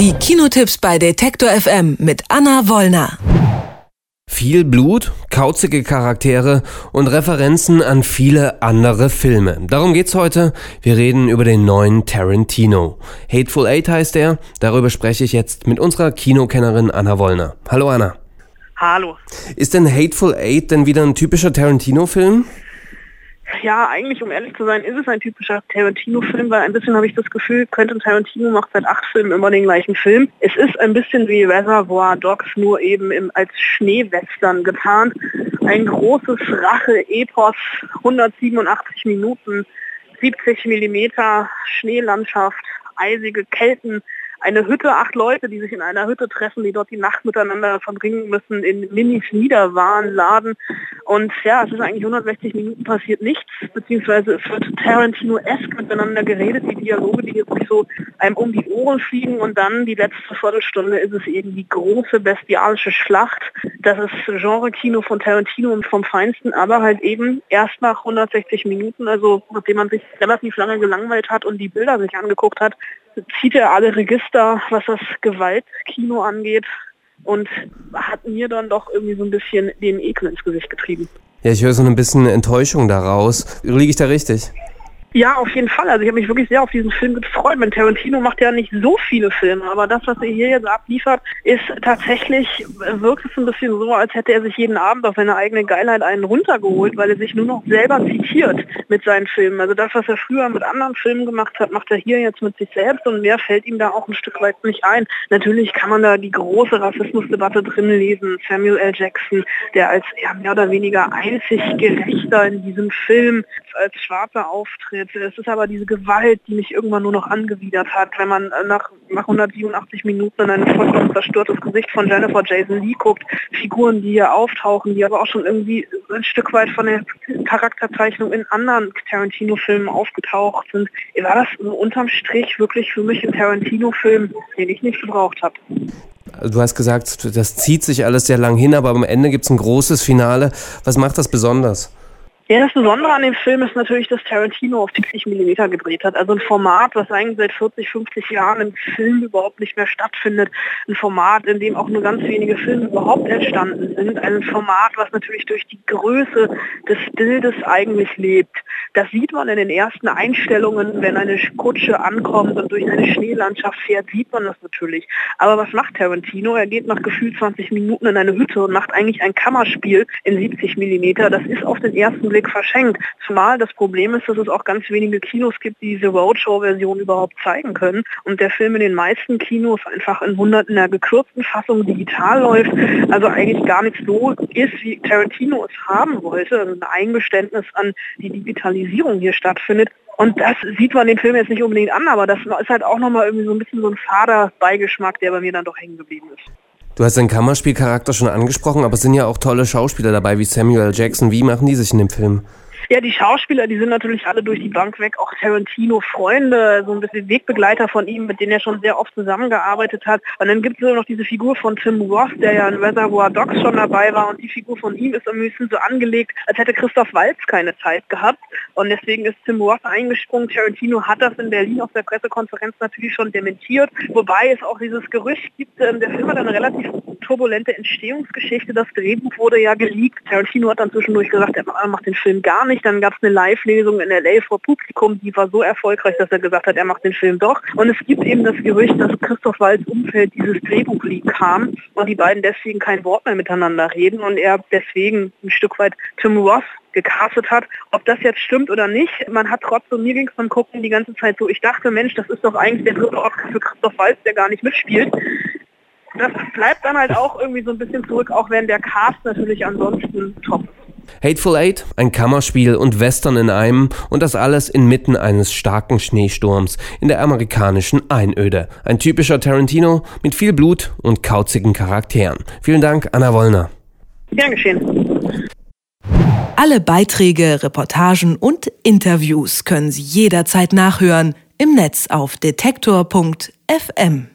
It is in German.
Die Kinotipps bei Detektor FM mit Anna Wollner. Viel Blut, kauzige Charaktere und Referenzen an viele andere Filme. Darum geht's heute. Wir reden über den neuen Tarantino. Hateful Eight heißt er. Darüber spreche ich jetzt mit unserer Kinokennerin Anna Wollner. Hallo Anna. Hallo. Ist denn Hateful Eight denn wieder ein typischer Tarantino-Film? Ja, eigentlich, um ehrlich zu sein, ist es ein typischer Tarantino-Film, weil ein bisschen habe ich das Gefühl, Quentin Tarantino macht seit 8 Filmen immer den gleichen Film. Es ist ein bisschen wie Reservoir Dogs, nur eben als Schneewestern getarnt. Ein großes Rache-Epos, 187 Minuten, 70 Millimeter Schneelandschaft, eisige Kelten, eine Hütte, 8 Leute, die sich in einer Hütte treffen, die dort die Nacht miteinander verbringen müssen, in Minis Niederwarenladen. Und ja, es ist eigentlich 160 Minuten passiert nichts, beziehungsweise es wird Tarantino-esque miteinander geredet, die Dialoge, die jetzt so einem um die Ohren fliegen, und dann die letzte Viertelstunde ist es eben die große bestialische Schlacht. Das ist Genre-Kino von Tarantino und vom Feinsten, aber halt eben erst nach 160 Minuten, also nachdem man sich relativ lange gelangweilt hat und die Bilder sich angeguckt hat, zieht er alle Register, was das Gewaltkino angeht, und hat mir dann doch irgendwie so ein bisschen den Ekel ins Gesicht getrieben. Ja, ich höre so ein bisschen Enttäuschung daraus. Liege ich da richtig? Ja, auf jeden Fall. Also ich habe mich wirklich sehr auf diesen Film gefreut. Tarantino macht ja nicht so viele Filme, aber das, was er hier jetzt abliefert, ist tatsächlich, wirkt es ein bisschen so, als hätte er sich jeden Abend auf seine eigene Geilheit einen runtergeholt, weil er sich nur noch selber zitiert mit seinen Filmen. Also das, was er früher mit anderen Filmen gemacht hat, macht er hier jetzt mit sich selbst, und mehr fällt ihm da auch ein Stück weit nicht ein. Natürlich kann man da die große Rassismusdebatte drin lesen. Samuel L. Jackson, der als mehr oder weniger einzig Gerechter in diesem Film als Schwarzer auftritt. Es ist aber diese Gewalt, die mich irgendwann nur noch angewidert hat, wenn man nach 187 Minuten in ein vollkommen zerstörtes Gesicht von Jennifer Jason Leigh guckt. Figuren, die hier auftauchen, die aber auch schon irgendwie ein Stück weit von der Charakterzeichnung in anderen Tarantino-Filmen aufgetaucht sind. War das unterm Strich wirklich für mich ein Tarantino-Film, den ich nicht gebraucht habe. Du hast gesagt, das zieht sich alles sehr lang hin, aber am Ende gibt es ein großes Finale. Was macht das besonders? Ja, das Besondere an dem Film ist natürlich, dass Tarantino auf 70 mm gedreht hat. Also ein Format, was eigentlich seit 40, 50 Jahren im Film überhaupt nicht mehr stattfindet. Ein Format, in dem auch nur ganz wenige Filme überhaupt entstanden sind. Ein Format, was natürlich durch die Größe des Bildes eigentlich lebt. Das sieht man in den ersten Einstellungen, wenn eine Kutsche ankommt und durch eine Schneelandschaft fährt, sieht man das natürlich. Aber was macht Tarantino? Er geht nach gefühlt 20 Minuten in eine Hütte und macht eigentlich ein Kammerspiel in 70 mm. Das ist auf den ersten Blick verschenkt. Zumal das Problem ist, dass es auch ganz wenige Kinos gibt, die diese Roadshow-Version überhaupt zeigen können. Und der Film in den meisten Kinos einfach in einer gekürzten Fassung digital läuft. Also eigentlich gar nicht so ist, wie Tarantino es haben wollte. Also ein Eingeständnis an die Digitalisierung hier stattfindet. Und das sieht man den Film jetzt nicht unbedingt an, aber das ist halt auch nochmal irgendwie so ein bisschen so ein fader Beigeschmack, der bei mir dann doch hängen geblieben ist. Du hast den Kammerspielcharakter schon angesprochen, aber es sind ja auch tolle Schauspieler dabei, wie Samuel L. Jackson. Wie machen die sich in dem Film? Ja, die Schauspieler, die sind natürlich alle durch die Bank weg auch Tarantino-Freunde, so ein bisschen Wegbegleiter von ihm, mit denen er schon sehr oft zusammengearbeitet hat. Und dann gibt es noch diese Figur von Tim Roth, der ja in Reservoir Dogs schon dabei war, und die Figur von ihm ist ein bisschen so angelegt, als hätte Christoph Waltz keine Zeit gehabt. Und deswegen ist Tim Roth eingesprungen. Tarantino hat das in Berlin auf der Pressekonferenz natürlich schon dementiert, wobei es auch dieses Gerücht gibt, der Film hat eine relativ turbulente Entstehungsgeschichte. Das Drehbuch wurde ja geleakt. Tarantino hat dann zwischendurch gesagt, er macht den Film gar nicht. Dann gab es eine Live-Lesung in L.A. vor Publikum, die war so erfolgreich, dass er gesagt hat, er macht den Film doch. Und es gibt eben das Gerücht, dass Christoph Waltz Umfeld dieses Drehbuch-Leak kam und die beiden deswegen kein Wort mehr miteinander reden und er deswegen ein Stück weit Tim Roth gecastet hat. Ob das jetzt stimmt oder nicht, man hat trotzdem, mir ging es beim Gucken die ganze Zeit so, ich dachte, Mensch, das ist doch eigentlich der dritte Oscar für Christoph Waltz, der gar nicht mitspielt. Das bleibt dann halt auch irgendwie so ein bisschen zurück, auch wenn der Cast natürlich ansonsten top ist. Hateful Eight, ein Kammerspiel und Western in einem, und das alles inmitten eines starken Schneesturms in der amerikanischen Einöde. Ein typischer Tarantino mit viel Blut und kauzigen Charakteren. Vielen Dank, Anna Wollner. Gern geschehen. Alle Beiträge, Reportagen und Interviews können Sie jederzeit nachhören im Netz auf detektor.fm.